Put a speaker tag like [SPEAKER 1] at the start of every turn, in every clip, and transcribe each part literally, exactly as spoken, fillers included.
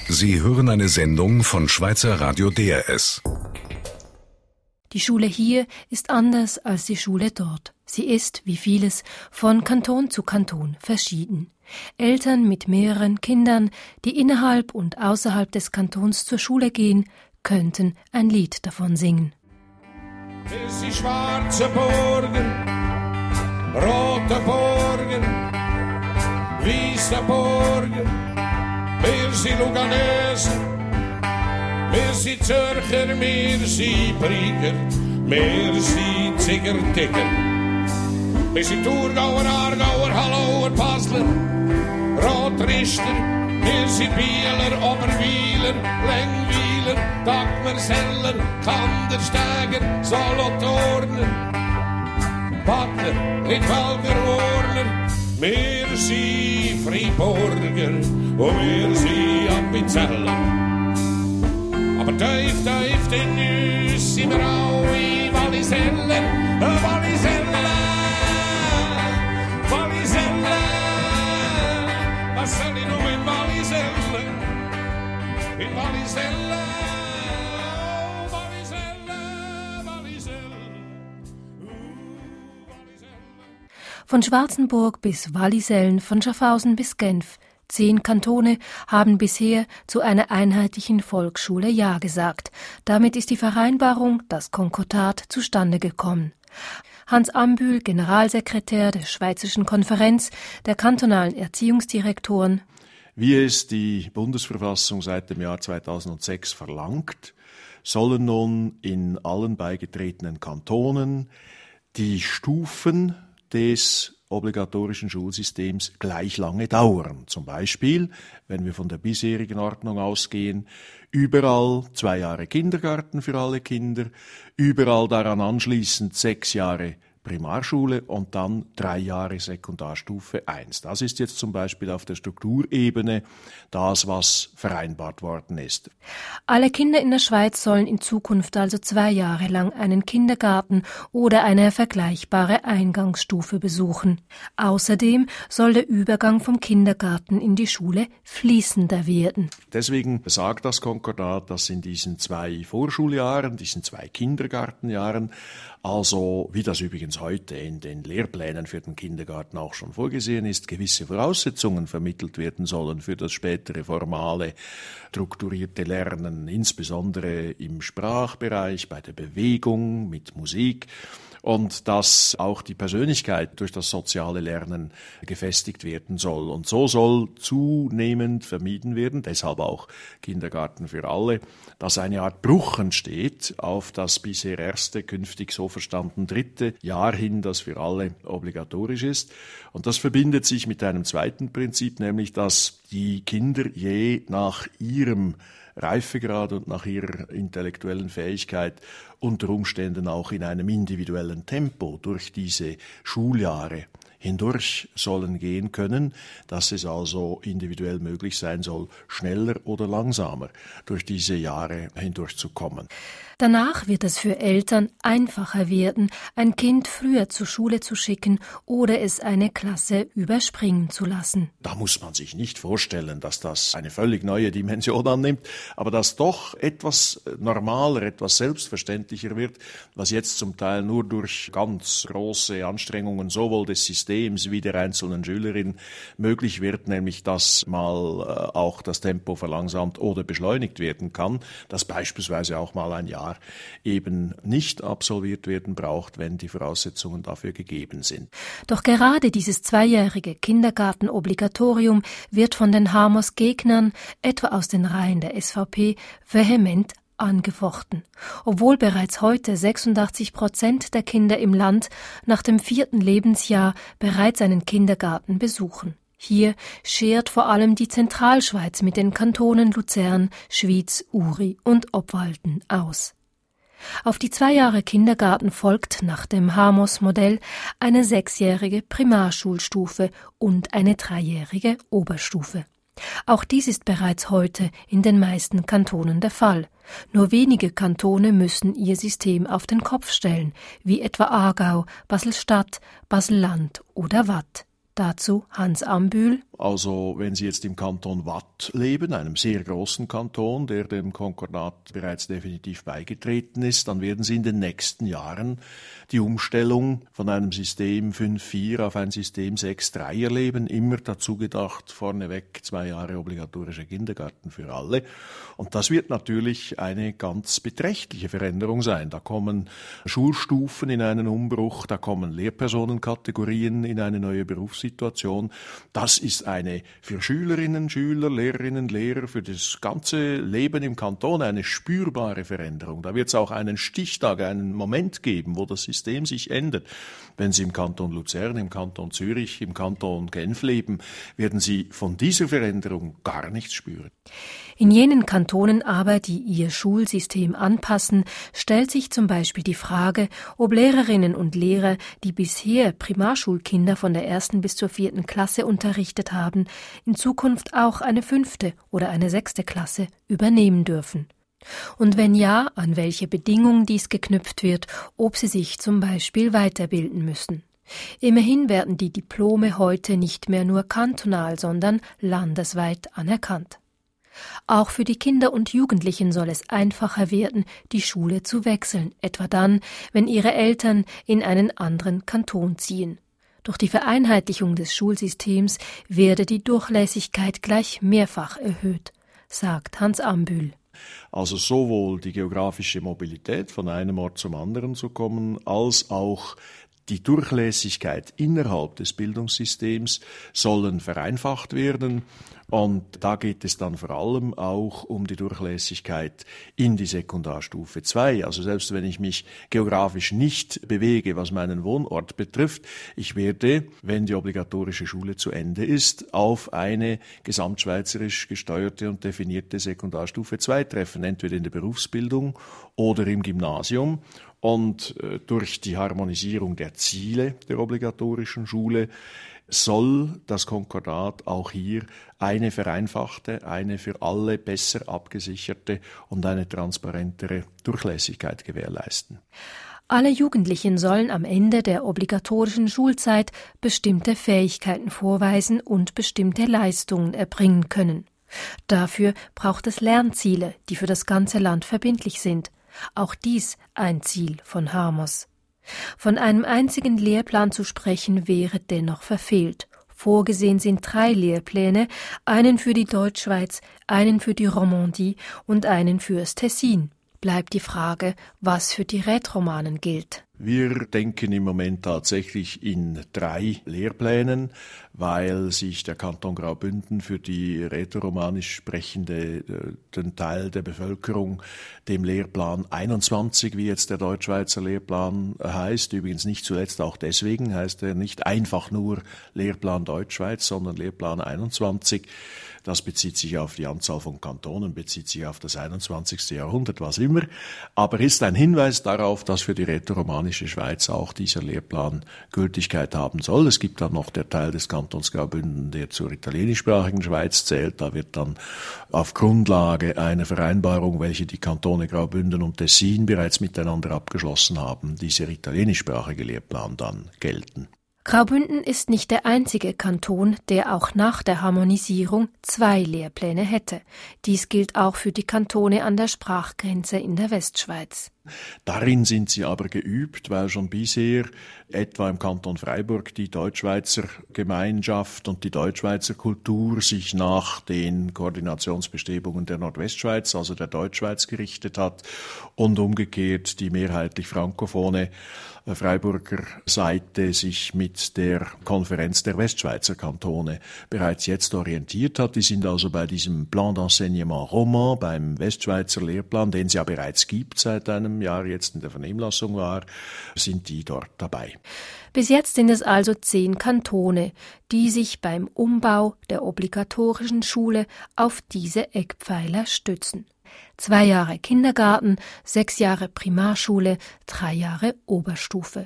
[SPEAKER 1] Sie hören eine Sendung von Schweizer Radio D R S.
[SPEAKER 2] Die Schule hier ist anders als die Schule dort. Sie ist, wie vieles, von Kanton zu Kanton verschieden. Eltern mit mehreren Kindern, die innerhalb und außerhalb des Kantons zur Schule gehen, könnten ein Lied davon singen.
[SPEAKER 3] Bis die schwarze Burgen, rote Burgen, weiße Burgen, wir sind Luganesen, wir sind Zürcher, wir sind Brieger, wir sind Ziggerticker. Wir sind Thurgauer, Aargauer, Hallauer, Basler, Rotrichter, wir sind Bieler, Oberwieler, Längwieler, Dagmerseller, Kandersteiger, Solothurner, Badler, Rittwalder, Urner, wir sind Friburger und wir sind Appenzeller. Aber tief, tief in uns sind wir alle Walliseller, Walliseller, Walliseller. Was soll ich nur in Walliseller, in Walliseller, oh, Walliseller, Walliseller, uh, Walliseller.
[SPEAKER 2] Von Schwarzenburg bis Wallisellen, von Schaffhausen bis Genf. Zehn Kantone haben bisher zu einer einheitlichen Volksschule Ja gesagt. Damit ist die Vereinbarung, das Konkordat, zustande gekommen. Hans Ambühl, Generalsekretär der Schweizerischen Konferenz der kantonalen Erziehungsdirektoren.
[SPEAKER 4] Wie es die Bundesverfassung seit dem Jahr zweitausendsechs verlangt, sollen nun in allen beigetretenen Kantonen die Stufen des obligatorischen Schulsystems gleich lange dauern. Zum Beispiel, wenn wir von der bisherigen Ordnung ausgehen, überall zwei Jahre Kindergarten für alle Kinder, überall daran anschließend sechs Jahre Primarschule und dann drei Jahre Sekundarstufe eins. Das ist jetzt zum Beispiel auf der Strukturebene das, was vereinbart worden ist.
[SPEAKER 2] Alle Kinder in der Schweiz sollen in Zukunft also zwei Jahre lang einen Kindergarten oder eine vergleichbare Eingangsstufe besuchen. Außerdem soll der Übergang vom Kindergarten in die Schule fließender werden.
[SPEAKER 4] Deswegen sagt das Konkordat, dass in diesen zwei Vorschuljahren, diesen zwei Kindergartenjahren, also wie das übrigens heute in den Lehrplänen für den Kindergarten auch schon vorgesehen ist, gewisse Voraussetzungen vermittelt werden sollen für das spätere formale, strukturierte Lernen, insbesondere im Sprachbereich, bei der Bewegung, mit Musik. Und dass auch die Persönlichkeit durch das soziale Lernen gefestigt werden soll. Und so soll zunehmend vermieden werden, deshalb auch Kindergarten für alle, dass eine Art Bruch entsteht auf das bisher erste, künftig so verstanden dritte Jahr hin, das für alle obligatorisch ist. Und das verbindet sich mit einem zweiten Prinzip, nämlich dass die Kinder je nach ihrem Reifegrad und nach ihrer intellektuellen Fähigkeit unter Umständen auch in einem individuellen Tempo durch diese Schuljahre hindurch sollen gehen können, dass es also individuell möglich sein soll, schneller oder langsamer durch diese Jahre hindurchzukommen.
[SPEAKER 2] Danach wird es für Eltern einfacher werden, ein Kind früher zur Schule zu schicken oder es eine Klasse überspringen zu lassen.
[SPEAKER 4] Da muss man sich nicht vorstellen, dass das eine völlig neue Dimension annimmt, aber dass doch etwas normaler, etwas selbstverständlicher wird, was jetzt zum Teil nur durch ganz große Anstrengungen sowohl des Systems wie der einzelnen Schülerin möglich wird, nämlich dass mal auch das Tempo verlangsamt oder beschleunigt werden kann, dass beispielsweise auch mal ein Jahr eben nicht absolviert werden braucht, wenn die Voraussetzungen dafür gegeben sind.
[SPEAKER 2] Doch gerade dieses zweijährige Kindergartenobligatorium wird von den Hamos-Gegnern, etwa aus den Reihen der S V P, vehement angefochten. Obwohl bereits heute sechsundachtzig Prozent der Kinder im Land nach dem vierten Lebensjahr bereits einen Kindergarten besuchen. Hier schert vor allem die Zentralschweiz mit den Kantonen Luzern, Schwyz, Uri und Obwalden aus. Auf die zwei Jahre Kindergarten folgt nach dem Hamos-Modell eine sechsjährige Primarschulstufe und eine dreijährige Oberstufe. Auch dies ist bereits heute in den meisten Kantonen der Fall. Nur wenige Kantone müssen ihr System auf den Kopf stellen, wie etwa Aargau, Basel-Stadt, Basel-Land oder Waadt. Dazu Hans Ambühl.
[SPEAKER 4] Also wenn Sie jetzt im Kanton Waadt leben, einem sehr großen Kanton, der dem Konkordat bereits definitiv beigetreten ist, dann werden Sie in den nächsten Jahren die Umstellung von einem System fünf vier auf ein System sechs drei erleben. Immer dazu gedacht, vorneweg zwei Jahre obligatorischer Kindergarten für alle. Und das wird natürlich eine ganz beträchtliche Veränderung sein. Da kommen Schulstufen in einen Umbruch, da kommen Lehrpersonenkategorien in eine neue Berufssituation. Das ist eine für Schülerinnen, Schüler, Lehrerinnen, Lehrer, für das ganze Leben im Kanton eine spürbare Veränderung. Da wird es auch einen Stichtag, einen Moment geben, wo das System sich ändert. Wenn Sie im Kanton Luzern, im Kanton Zürich, im Kanton Genf leben, werden Sie von dieser Veränderung gar nichts spüren.
[SPEAKER 2] In jenen Kantonen aber, die ihr Schulsystem anpassen, stellt sich zum Beispiel die Frage, ob Lehrerinnen und Lehrer, die bisher Primarschulkinder von der ersten bis zur vierten Klasse unterrichtet haben, in Zukunft auch eine fünfte oder eine sechste Klasse übernehmen dürfen. Und wenn ja, an welche Bedingungen dies geknüpft wird, ob sie sich zum Beispiel weiterbilden müssen. Immerhin werden die Diplome heute nicht mehr nur kantonal, sondern landesweit anerkannt. Auch für die Kinder und Jugendlichen soll es einfacher werden, die Schule zu wechseln, etwa dann, wenn ihre Eltern in einen anderen Kanton ziehen. Durch die Vereinheitlichung des Schulsystems werde die Durchlässigkeit gleich mehrfach erhöht, sagt Hans Ambühl.
[SPEAKER 4] Also sowohl die geografische Mobilität, von einem Ort zum anderen zu kommen, als auch die Durchlässigkeit innerhalb des Bildungssystems sollen vereinfacht werden. Und da geht es dann vor allem auch um die Durchlässigkeit in die Sekundarstufe zwei. Also selbst wenn ich mich geografisch nicht bewege, was meinen Wohnort betrifft, ich werde, wenn die obligatorische Schule zu Ende ist, auf eine gesamtschweizerisch gesteuerte und definierte Sekundarstufe zwei treffen, entweder in der Berufsbildung oder im Gymnasium. Und äh, durch die Harmonisierung der Ziele der obligatorischen Schule soll das Konkordat auch hier eine vereinfachte, eine für alle besser abgesicherte und eine transparentere Durchlässigkeit gewährleisten.
[SPEAKER 2] Alle Jugendlichen sollen am Ende der obligatorischen Schulzeit bestimmte Fähigkeiten vorweisen und bestimmte Leistungen erbringen können. Dafür braucht es Lernziele, die für das ganze Land verbindlich sind. Auch dies ein Ziel von Harmos. Von einem einzigen Lehrplan zu sprechen, wäre dennoch verfehlt. Vorgesehen sind drei Lehrpläne, einen für die Deutschschweiz, einen für die Romandie und einen fürs Tessin. Bleibt die Frage, was für die Rätoromanen gilt.
[SPEAKER 4] Wir denken im Moment tatsächlich in drei Lehrplänen, weil sich der Kanton Graubünden für die rätoromanisch sprechende, den Teil der Bevölkerung dem Lehrplan einundzwanzig, wie jetzt der Deutschschweizer Lehrplan heißt, übrigens nicht zuletzt auch deswegen, heißt er nicht einfach nur Lehrplan Deutschschweiz, sondern Lehrplan einundzwanzig. Das bezieht sich auf die Anzahl von Kantonen, bezieht sich auf das einundzwanzigste Jahrhundert, was immer, aber ist ein Hinweis darauf, dass für die rätoromanische Schweiz auch dieser Lehrplan Gültigkeit haben soll. Es gibt dann noch der Teil des Kantons Graubünden, der zur italienischsprachigen Schweiz zählt. Da wird dann auf Grundlage einer Vereinbarung, welche die Kantone Graubünden und Tessin bereits miteinander abgeschlossen haben, dieser italienischsprachige Lehrplan dann gelten.
[SPEAKER 2] Graubünden ist nicht der einzige Kanton, der auch nach der Harmonisierung zwei Lehrpläne hätte. Dies gilt auch für die Kantone an der Sprachgrenze in der Westschweiz.
[SPEAKER 4] Darin sind sie aber geübt, weil schon bisher etwa im Kanton Freiburg die Deutschschweizer Gemeinschaft und die Deutschschweizer Kultur sich nach den Koordinationsbestrebungen der Nordwestschweiz, also der Deutschschweiz, gerichtet hat und umgekehrt die mehrheitlich frankophone Freiburger Seite sich mit der Konferenz der Westschweizer Kantone bereits jetzt orientiert hat. Die sind also bei diesem Plan d'enseignement roman, beim Westschweizer Lehrplan, den es ja bereits gibt seit einem Jahr, jetzt in der Vernehmlassung war, sind die dort dabei.
[SPEAKER 2] Bis jetzt sind es also zehn Kantone, die sich beim Umbau der obligatorischen Schule auf diese Eckpfeiler stützen. Zwei Jahre Kindergarten, sechs Jahre Primarschule, drei Jahre Oberstufe.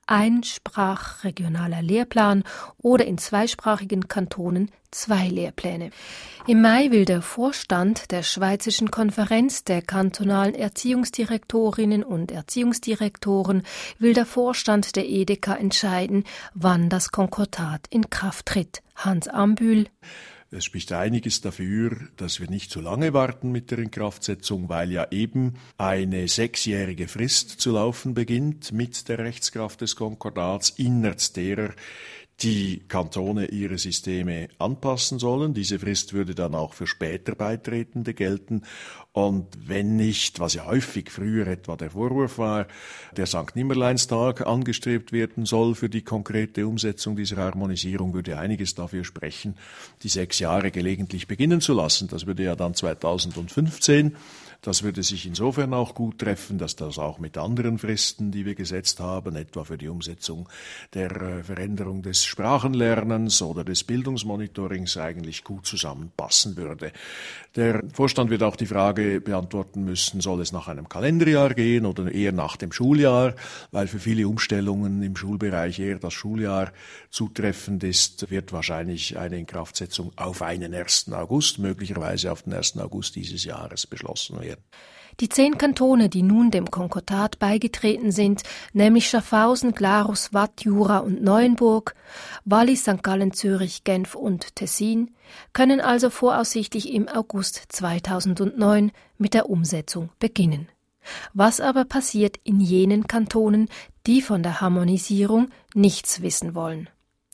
[SPEAKER 2] ein sprachregionaler Lehrplan oder in zweisprachigen Kantonen zwei Lehrpläne. Im Mai will der Vorstand der Schweizerischen Konferenz der kantonalen Erziehungsdirektorinnen und Erziehungsdirektoren, will der Vorstand der E D K entscheiden, wann das Konkordat in Kraft tritt. Hans Ambühl.
[SPEAKER 4] Es spricht einiges dafür, dass wir nicht zu lange warten mit der Inkraftsetzung, weil ja eben eine sechsjährige Frist zu laufen beginnt mit der Rechtskraft des Konkordats, innerhalb derer die Kantone ihre Systeme anpassen sollen. Diese Frist würde dann auch für später Beitretende gelten. Und wenn nicht, was ja häufig früher etwa der Vorwurf war, der Sankt Nimmerleinstag angestrebt werden soll für die konkrete Umsetzung dieser Harmonisierung, würde einiges dafür sprechen, die sechs Jahre gelegentlich beginnen zu lassen. Das würde ja dann zweitausendfünfzehn. Das würde sich insofern auch gut treffen, dass das auch mit anderen Fristen, die wir gesetzt haben, etwa für die Umsetzung der äh, Veränderung des Sprachenlernens oder des Bildungsmonitorings, eigentlich gut zusammenpassen würde. Der Vorstand wird auch die Frage beantworten müssen, soll es nach einem Kalenderjahr gehen oder eher nach dem Schuljahr, weil für viele Umstellungen im Schulbereich eher das Schuljahr zutreffend ist, wird wahrscheinlich eine Inkraftsetzung auf einen ersten August, möglicherweise auf den ersten August dieses Jahres beschlossen werden.
[SPEAKER 2] Die zehn Kantone, die nun dem Konkordat beigetreten sind, nämlich Schaffhausen, Glarus, Waadt, Jura und Neuenburg, Wallis, Sankt Gallen, Zürich, Genf und Tessin, können also voraussichtlich im August zweitausendneun mit der Umsetzung beginnen. Was aber passiert in jenen Kantonen, die von der Harmonisierung nichts wissen wollen?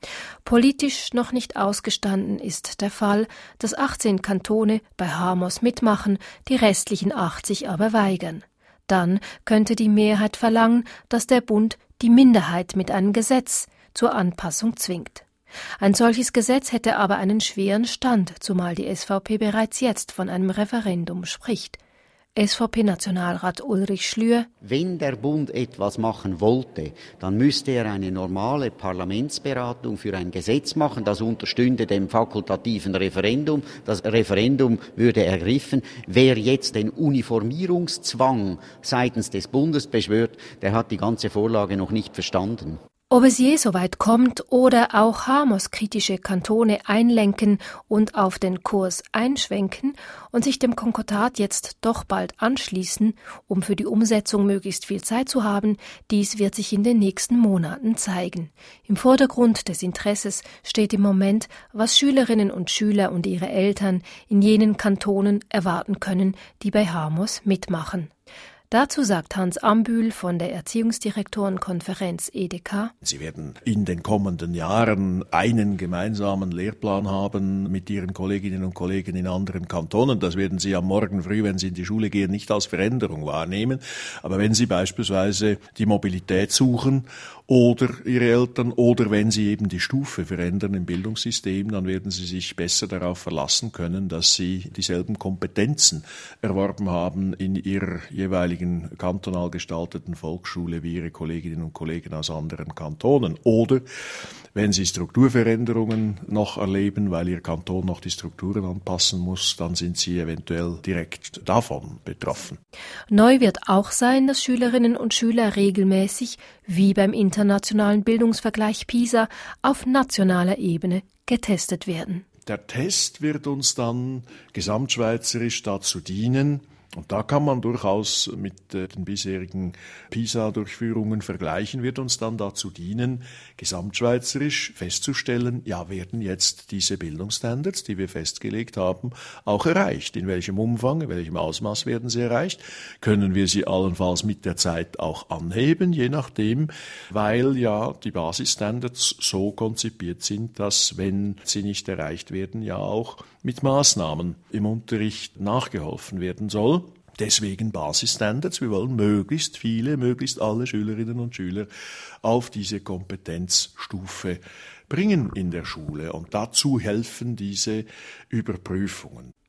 [SPEAKER 2] Politisch noch nicht ausgestanden ist der Fall, dass achtzehn Kantone bei Harmos mitmachen, die restlichen achtzig aber weigern. Dann könnte die Mehrheit verlangen, dass der Bund die Minderheit mit einem Gesetz zur Anpassung zwingt. Ein solches Gesetz hätte aber einen schweren Stand, zumal die S V P bereits jetzt von einem Referendum spricht. S V P-Nationalrat Ulrich Schlür.
[SPEAKER 5] Wenn der Bund etwas machen wollte, dann müsste er eine normale Parlamentsberatung für ein Gesetz machen, das unterstünde dem fakultativen Referendum. Das Referendum würde ergriffen. Wer jetzt den Uniformierungszwang seitens des Bundes beschwört, der hat die ganze Vorlage noch nicht verstanden.
[SPEAKER 2] Ob es je so weit kommt oder auch Harmos-kritische Kantone einlenken und auf den Kurs einschwenken und sich dem Konkordat jetzt doch bald anschließen, um für die Umsetzung möglichst viel Zeit zu haben, dies wird sich in den nächsten Monaten zeigen. Im Vordergrund des Interesses steht im Moment, was Schülerinnen und Schüler und ihre Eltern in jenen Kantonen erwarten können, die bei Harmos mitmachen. Dazu sagt Hans Ambühl von der Erziehungsdirektorenkonferenz E D K.
[SPEAKER 4] Sie werden in den kommenden Jahren einen gemeinsamen Lehrplan haben mit Ihren Kolleginnen und Kollegen in anderen Kantonen. Das werden Sie am Morgen früh, wenn Sie in die Schule gehen, nicht als Veränderung wahrnehmen. Aber wenn Sie beispielsweise die Mobilität suchen oder Ihre Eltern oder wenn Sie eben die Stufe verändern im Bildungssystem, dann werden Sie sich besser darauf verlassen können, dass Sie dieselben Kompetenzen erworben haben in Ihrer jeweiligen kantonal gestalteten Volksschule wie Ihre Kolleginnen und Kollegen aus anderen Kantonen. Oder wenn Sie Strukturveränderungen noch erleben, weil Ihr Kanton noch die Strukturen anpassen muss, dann sind Sie eventuell direkt davon betroffen.
[SPEAKER 2] Neu wird auch sein, dass Schülerinnen und Schüler regelmäßig, wie beim internationalen Bildungsvergleich PISA, auf nationaler Ebene getestet werden.
[SPEAKER 4] Der Test wird uns dann gesamtschweizerisch dazu dienen, und da kann man durchaus mit äh, den bisherigen PISA-Durchführungen vergleichen, wird uns dann dazu dienen, gesamtschweizerisch festzustellen, ja, werden jetzt diese Bildungsstandards, die wir festgelegt haben, auch erreicht? In welchem Umfang, in welchem Ausmaß werden sie erreicht? Können wir sie allenfalls mit der Zeit auch anheben, je nachdem, weil ja die Basisstandards so konzipiert sind, dass, wenn sie nicht erreicht werden, ja auch mit Maßnahmen im Unterricht nachgeholfen werden soll. Deswegen Basisstandards. Wir wollen möglichst viele, möglichst alle Schülerinnen und Schüler auf diese Kompetenzstufe bringen in der Schule. Und dazu helfen diese Überprüfungen.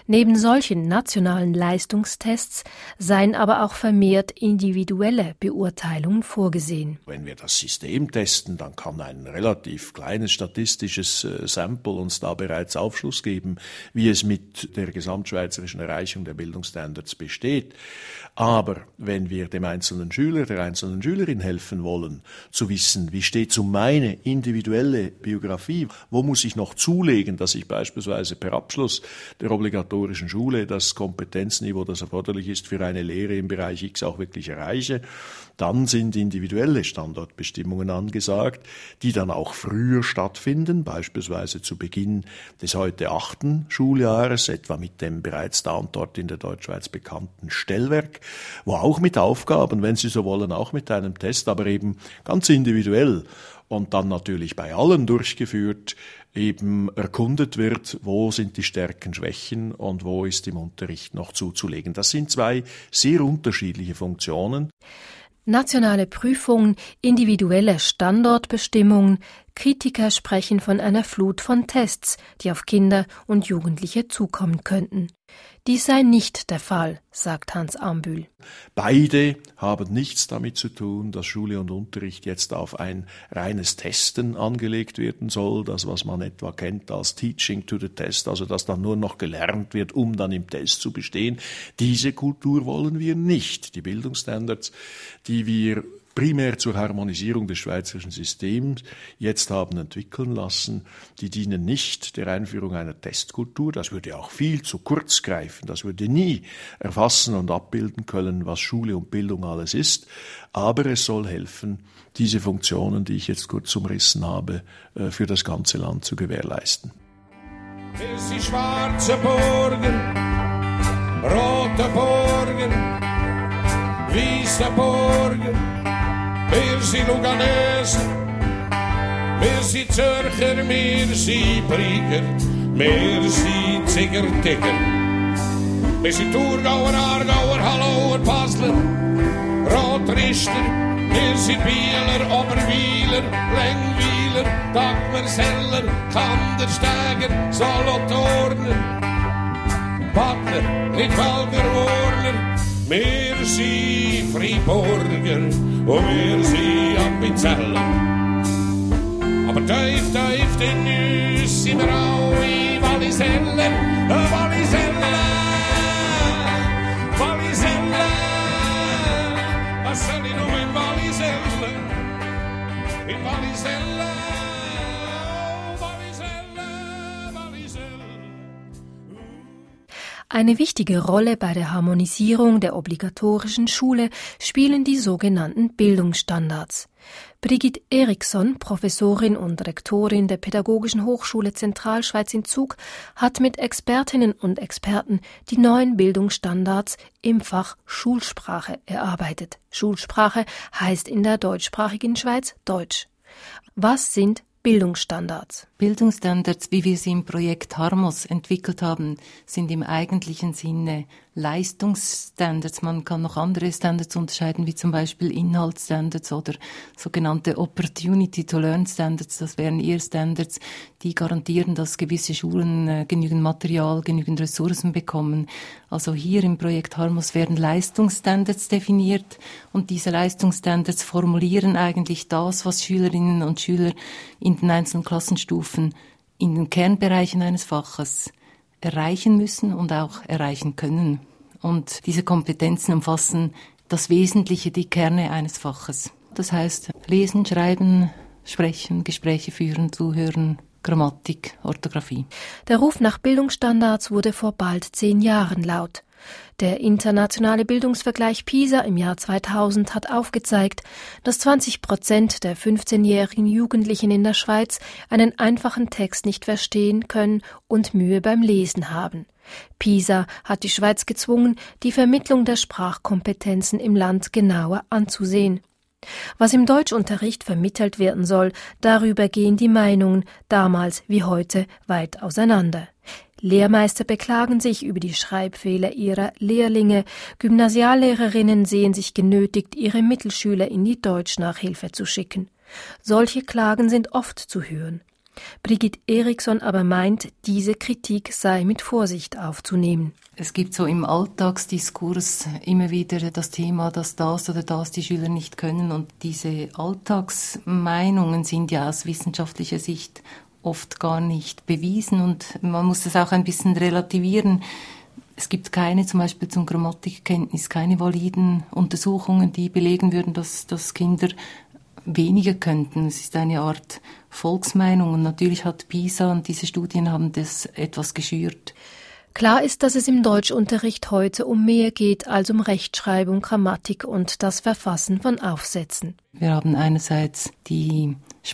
[SPEAKER 2] Neben solchen nationalen Leistungstests seien aber auch vermehrt individuelle Beurteilungen vorgesehen.
[SPEAKER 4] Wenn wir das System testen, dann kann ein relativ kleines statistisches äh, Sample uns da bereits Aufschluss geben, wie es mit der gesamtschweizerischen Erreichung der Bildungsstandards besteht. Aber wenn wir dem einzelnen Schüler, der einzelnen Schülerin helfen wollen, zu wissen, wie steht es um meine individuelle Biografie, wo muss ich noch zulegen, dass ich beispielsweise per Abschluss der obligatorischen Schule das Kompetenzniveau, das erforderlich ist für eine Lehre im Bereich X, auch wirklich erreiche, dann sind individuelle Standortbestimmungen angesagt, die dann auch früher stattfinden, beispielsweise zu Beginn des heute achten Schuljahres, etwa mit dem bereits da und dort in der Deutschschweiz bekannten Stellwerk, wo auch mit Aufgaben, wenn Sie so wollen, auch mit einem Test, aber eben ganz individuell und dann natürlich bei allen durchgeführt, eben erkundet wird, wo sind die Stärken, Schwächen und wo ist im Unterricht noch zuzulegen. Das sind zwei sehr unterschiedliche Funktionen.
[SPEAKER 2] Nationale Prüfungen, individuelle Standortbestimmungen, Kritiker sprechen von einer Flut von Tests, die auf Kinder und Jugendliche zukommen könnten. Dies sei nicht der Fall, sagt Hans Ambühl.
[SPEAKER 4] Beide haben nichts damit zu tun, dass Schule und Unterricht jetzt auf ein reines Testen angelegt werden soll, das, was man etwa kennt als Teaching to the Test, also dass dann nur noch gelernt wird, um dann im Test zu bestehen. Diese Kultur wollen wir nicht. Die Bildungsstandards, die wir primär zur Harmonisierung des schweizerischen Systems jetzt haben entwickeln lassen, die dienen nicht der Einführung einer Testkultur. Das würde auch viel zu kurz greifen. Das würde nie erfassen und abbilden können, was Schule und Bildung alles ist. Aber es soll helfen, diese Funktionen, die ich jetzt kurz umrissen habe, für das ganze Land zu gewährleisten.
[SPEAKER 3] Es sind schwarze Burgen, rote Burgen, weiße Burgen. Wir sind Luganesen, wir sind Zürcher, wir sind Brieger, wir sind Ziggertigger. Wir sind Thurgauer, Aargauer, Hallauer, Basler, Rotrichter, wir sind Bieler, Oberwieler, Lengwieler, Dagmerseller, Kandersteiger, Solothurner, Badner, Nidwalder, Warner. Wir sind Freiburger und wir sind Appenzeller. Aber tief, tief in uns sind wir alle Walliseller, Walliseller, Walliseller. Was soll ich nur in Walliseller, in Walliseller, Walliseller, Walliseller.
[SPEAKER 2] Eine wichtige Rolle bei der Harmonisierung der obligatorischen Schule spielen die sogenannten Bildungsstandards. Brigitte Eriksson, Professorin und Rektorin der Pädagogischen Hochschule Zentralschweiz in Zug, hat mit Expertinnen und Experten die neuen Bildungsstandards im Fach Schulsprache erarbeitet. Schulsprache heißt in der deutschsprachigen Schweiz Deutsch. Was sind Bildungsstandards?
[SPEAKER 6] Bildungsstandards, wie wir sie im Projekt Harmos entwickelt haben, sind im eigentlichen Sinne Leistungsstandards. Man kann noch andere Standards unterscheiden, wie zum Beispiel Inhaltsstandards oder sogenannte Opportunity to Learn Standards. Das wären eher Standards, die garantieren, dass gewisse Schulen äh, genügend Material, genügend Ressourcen bekommen. Also hier im Projekt Harmos werden Leistungsstandards definiert und diese Leistungsstandards formulieren eigentlich das, was Schülerinnen und Schüler in den einzelnen Klassenstufen in den Kernbereichen eines Faches erreichen müssen und auch erreichen können. Und diese Kompetenzen umfassen das Wesentliche, die Kerne eines Faches. Das heißt, lesen, schreiben, sprechen, Gespräche führen, zuhören, Grammatik, Orthographie.
[SPEAKER 2] Der Ruf nach Bildungsstandards wurde vor bald zehn Jahren laut. Der internationale Bildungsvergleich PISA im Jahr zweitausend hat aufgezeigt, dass zwanzig Prozent der fünfzehnjährigen Jugendlichen in der Schweiz einen einfachen Text nicht verstehen können und Mühe beim Lesen haben. PISA hat die Schweiz gezwungen, die Vermittlung der Sprachkompetenzen im Land genauer anzusehen. Was im Deutschunterricht vermittelt werden soll, darüber gehen die Meinungen damals wie heute weit auseinander. Lehrmeister beklagen sich über die Schreibfehler ihrer Lehrlinge, Gymnasiallehrerinnen sehen sich genötigt, ihre Mittelschüler in die Deutschnachhilfe zu schicken. Solche Klagen sind oft zu hören. Brigitte Eriksson aber meint, diese Kritik sei mit Vorsicht aufzunehmen.
[SPEAKER 6] Es gibt so im Alltagsdiskurs immer wieder das Thema, dass das oder das die Schüler nicht können. Und diese Alltagsmeinungen sind ja aus wissenschaftlicher Sicht oft gar nicht bewiesen. Und man muss das auch ein bisschen relativieren. Es gibt keine, zum Beispiel zum Grammatikkenntnis, keine validen Untersuchungen, die belegen würden, dass, dass Kinder weniger könnten. Es ist eine Art Volksmeinung. Und natürlich hat PISA und diese Studien haben das etwas geschürt.
[SPEAKER 2] Klar ist, dass es im Deutschunterricht heute um mehr geht als um Rechtschreibung, Grammatik und das Verfassen von Aufsätzen.
[SPEAKER 6] Wir haben einerseits die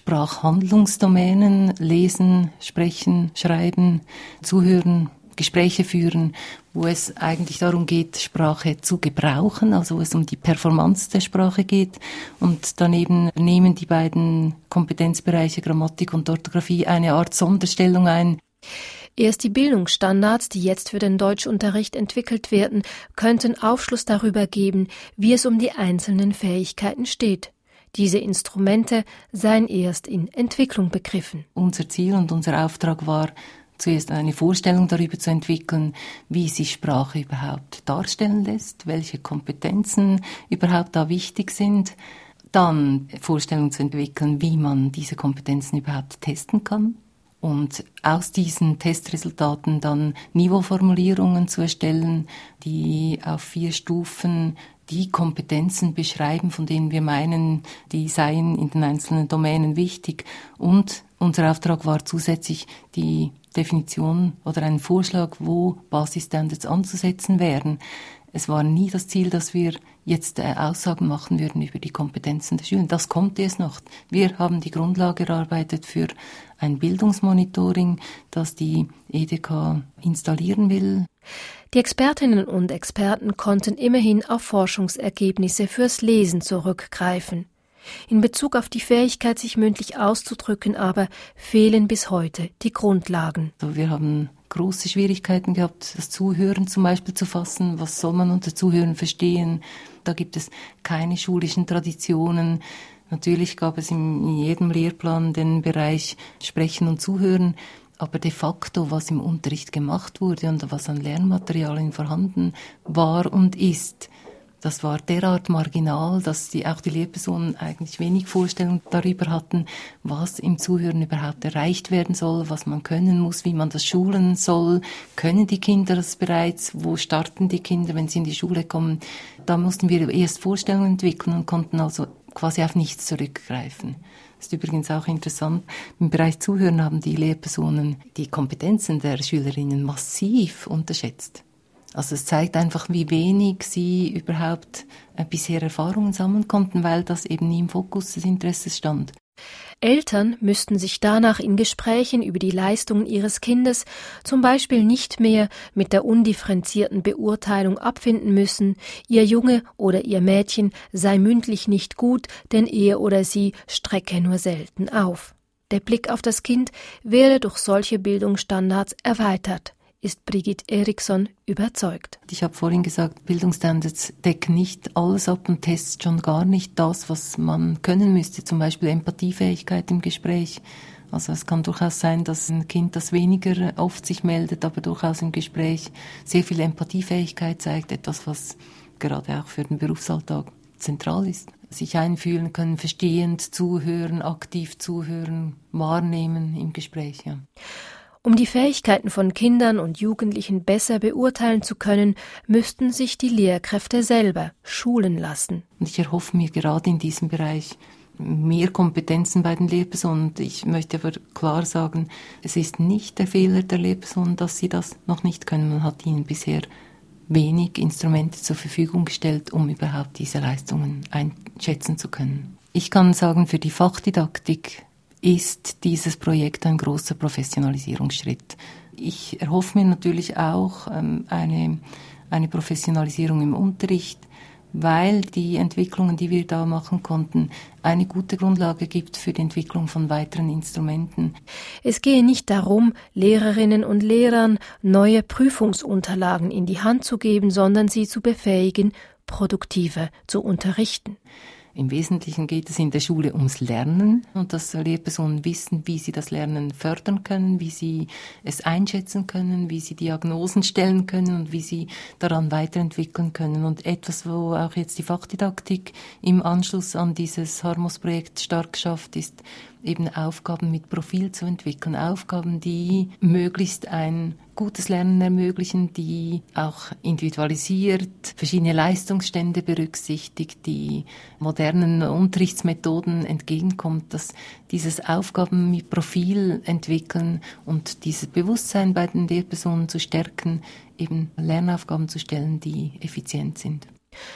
[SPEAKER 6] Sprachhandlungsdomänen, Lesen, Sprechen, Schreiben, Zuhören, Gespräche führen, wo es eigentlich darum geht, Sprache zu gebrauchen, also wo es um die Performance der Sprache geht. Und daneben nehmen die beiden Kompetenzbereiche Grammatik und Orthographie eine Art Sonderstellung ein.
[SPEAKER 2] Erst die Bildungsstandards, die jetzt für den Deutschunterricht entwickelt werden, könnten Aufschluss darüber geben, wie es um die einzelnen Fähigkeiten steht. Diese Instrumente seien erst in Entwicklung begriffen.
[SPEAKER 6] Unser Ziel und unser Auftrag war, zuerst eine Vorstellung darüber zu entwickeln, wie sich Sprache überhaupt darstellen lässt, welche Kompetenzen überhaupt da wichtig sind. Dann Vorstellung zu entwickeln, wie man diese Kompetenzen überhaupt testen kann. Und aus diesen Testresultaten dann Niveauformulierungen zu erstellen, die auf vier Stufen die Kompetenzen beschreiben, von denen wir meinen, die seien in den einzelnen Domänen wichtig. Und unser Auftrag war zusätzlich die Definition oder einen Vorschlag, wo Basisstandards anzusetzen wären. Es war nie das Ziel, dass wir jetzt äh, Aussagen machen würden über die Kompetenzen der Schüler. Das kommt erst noch. Wir haben die Grundlage erarbeitet für ein Bildungsmonitoring, das die E D K installieren will.
[SPEAKER 2] Die Expertinnen und Experten konnten immerhin auf Forschungsergebnisse fürs Lesen zurückgreifen. In Bezug auf die Fähigkeit, sich mündlich auszudrücken, aber fehlen bis heute die Grundlagen.
[SPEAKER 6] Also wir haben große Schwierigkeiten gehabt, das Zuhören zum Beispiel zu fassen. Was soll man unter Zuhören verstehen? Da gibt es keine schulischen Traditionen. Natürlich gab es in jedem Lehrplan den Bereich Sprechen und Zuhören. Aber de facto, was im Unterricht gemacht wurde und was an Lernmaterialien vorhanden war und ist, das war derart marginal, dass die, auch die Lehrpersonen eigentlich wenig Vorstellung darüber hatten, was im Zuhören überhaupt erreicht werden soll, was man können muss, wie man das schulen soll. Können die Kinder das bereits? Wo starten die Kinder, wenn sie in die Schule kommen? Da mussten wir erst Vorstellungen entwickeln und konnten also quasi auf nichts zurückgreifen. Das ist übrigens auch interessant. Im Bereich Zuhören haben die Lehrpersonen die Kompetenzen der Schülerinnen massiv unterschätzt. Also es zeigt einfach, wie wenig sie überhaupt äh, bisher Erfahrungen sammeln konnten, weil das eben nie im Fokus des Interesses stand.
[SPEAKER 2] Eltern müssten sich danach in Gesprächen über die Leistungen ihres Kindes zum Beispiel nicht mehr mit der undifferenzierten Beurteilung abfinden müssen, ihr Junge oder ihr Mädchen sei mündlich nicht gut, denn er oder sie strecke nur selten auf. Der Blick auf das Kind werde durch solche Bildungsstandards erweitert, ist Brigitte Eriksson überzeugt.
[SPEAKER 6] Ich habe vorhin gesagt, Bildungsstandards decken nicht alles ab und Tests schon gar nicht das, was man können müsste, zum Beispiel Empathiefähigkeit im Gespräch. Also es kann durchaus sein, dass ein Kind, das weniger oft sich meldet, aber durchaus im Gespräch sehr viel Empathiefähigkeit zeigt, etwas, was gerade auch für den Berufsalltag zentral ist. Sich einfühlen können, verstehend zuhören, aktiv zuhören, wahrnehmen im Gespräch, ja.
[SPEAKER 2] Um die Fähigkeiten von Kindern und Jugendlichen besser beurteilen zu können, müssten sich die Lehrkräfte selber schulen lassen.
[SPEAKER 6] Und ich erhoffe mir gerade in diesem Bereich mehr Kompetenzen bei den Lehrpersonen. Ich möchte aber klar sagen, es ist nicht der Fehler der Lehrpersonen, dass sie das noch nicht können. Man hat ihnen bisher wenig Instrumente zur Verfügung gestellt, um überhaupt diese Leistungen einschätzen zu können. Ich kann sagen, für die Fachdidaktik ist dieses Projekt ein großer Professionalisierungsschritt. Ich erhoffe mir natürlich auch ähm, eine, eine Professionalisierung im Unterricht, weil die Entwicklungen, die wir da machen konnten, eine gute Grundlage gibt für die Entwicklung von weiteren Instrumenten.
[SPEAKER 2] Es gehe nicht darum, Lehrerinnen und Lehrern neue Prüfungsunterlagen in die Hand zu geben, sondern sie zu befähigen, produktiver zu unterrichten.
[SPEAKER 6] Im Wesentlichen geht es in der Schule ums Lernen und dass Lehrpersonen wissen, wie sie das Lernen fördern können, wie sie es einschätzen können, wie sie Diagnosen stellen können und wie sie daran weiterentwickeln können. Und etwas, wo auch jetzt die Fachdidaktik im Anschluss an dieses Harmos-Projekt stark schafft, ist eben Aufgaben mit Profil zu entwickeln. Aufgaben, die möglichst ein gutes Lernen ermöglichen, die auch individualisiert verschiedene Leistungsstände berücksichtigt, die modernen Unterrichtsmethoden entgegenkommt, dass dieses Aufgaben mit Profil entwickeln und dieses Bewusstsein bei den Lehrpersonen zu stärken, eben Lernaufgaben zu stellen, die effizient sind.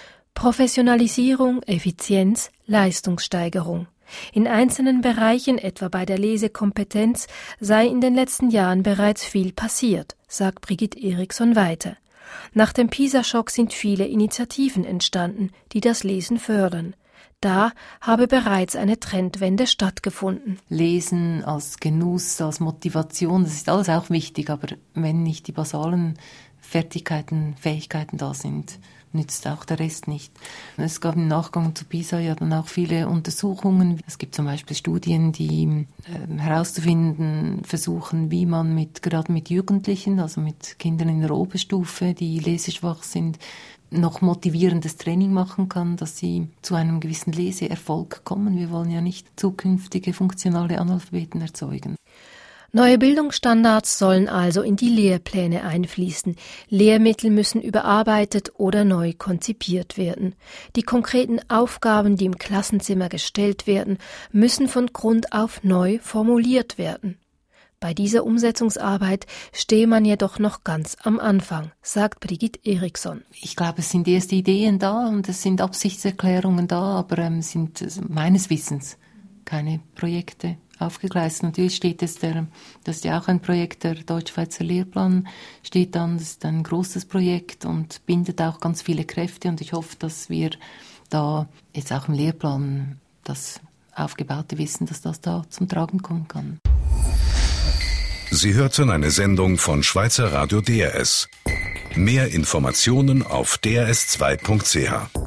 [SPEAKER 2] Professionalisierung, Effizienz, Leistungssteigerung. In einzelnen Bereichen, etwa bei der Lesekompetenz, sei in den letzten Jahren bereits viel passiert, sagt Brigitte Eriksson weiter. Nach dem PISA-Schock sind viele Initiativen entstanden, die das Lesen fördern. Da habe bereits eine Trendwende stattgefunden.
[SPEAKER 6] Lesen als Genuss, als Motivation, das ist alles auch wichtig, aber wenn nicht die basalen Fertigkeiten, Fähigkeiten da sind, nützt auch der Rest nicht. Es gab im Nachgang zu PISA ja dann auch viele Untersuchungen. Es gibt zum Beispiel Studien, die äh, herauszufinden versuchen, wie man mit gerade mit Jugendlichen, also mit Kindern in der Oberstufe, die leseschwach sind, noch motivierendes Training machen kann, dass sie zu einem gewissen Leseerfolg kommen. Wir wollen ja nicht zukünftige funktionale Analphabeten erzeugen.
[SPEAKER 2] Neue Bildungsstandards sollen also in die Lehrpläne einfließen. Lehrmittel müssen überarbeitet oder neu konzipiert werden. Die konkreten Aufgaben, die im Klassenzimmer gestellt werden, müssen von Grund auf neu formuliert werden. Bei dieser Umsetzungsarbeit stehe man jedoch noch ganz am Anfang, sagt Brigitte Eriksson.
[SPEAKER 6] Ich glaube, es sind erste Ideen da und es sind Absichtserklärungen da, aber ähm, sind also meines Wissens keine Projekte aufgegleist. Natürlich steht es der, das ist ja auch ein Projekt, der Deutsch-Schweizer Lehrplan steht an, das ist ein großes Projekt und bindet auch ganz viele Kräfte und ich hoffe, dass wir da jetzt auch im Lehrplan das aufgebaute Wissen, dass das da zum Tragen kommen kann.
[SPEAKER 1] Sie hörten eine Sendung von Schweizer Radio D R S. Mehr Informationen auf d r s zwei punkt c h.